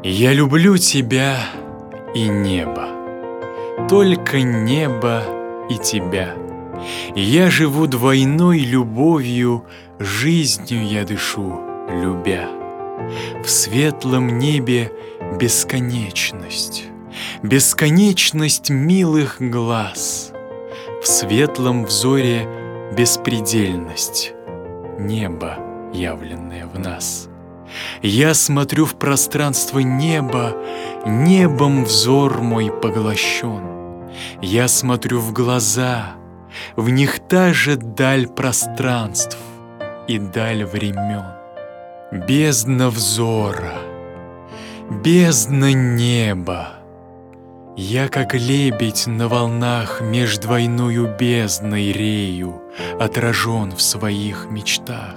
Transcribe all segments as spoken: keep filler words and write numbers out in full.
Я люблю тебя и небо, только небо и тебя. Я живу двойной любовью, жизнью я дышу, любя. В светлом небе бесконечность, бесконечность милых глаз. В светлом взоре беспредельность, небо, явленное в нас. Я смотрю в пространство неба, небом взор мой поглощен. Я смотрю в глаза, в них та же даль пространств и даль времен. Бездна взора, бездна неба. Я, как лебедь на волнах, меж двойною бездной рею, отражен в своих мечтах.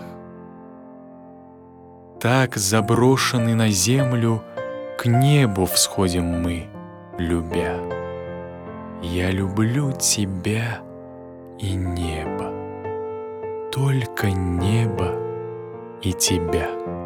Так, заброшенный на землю, к небу всходим мы, любя. Я люблю тебя и небо, только небо и тебя.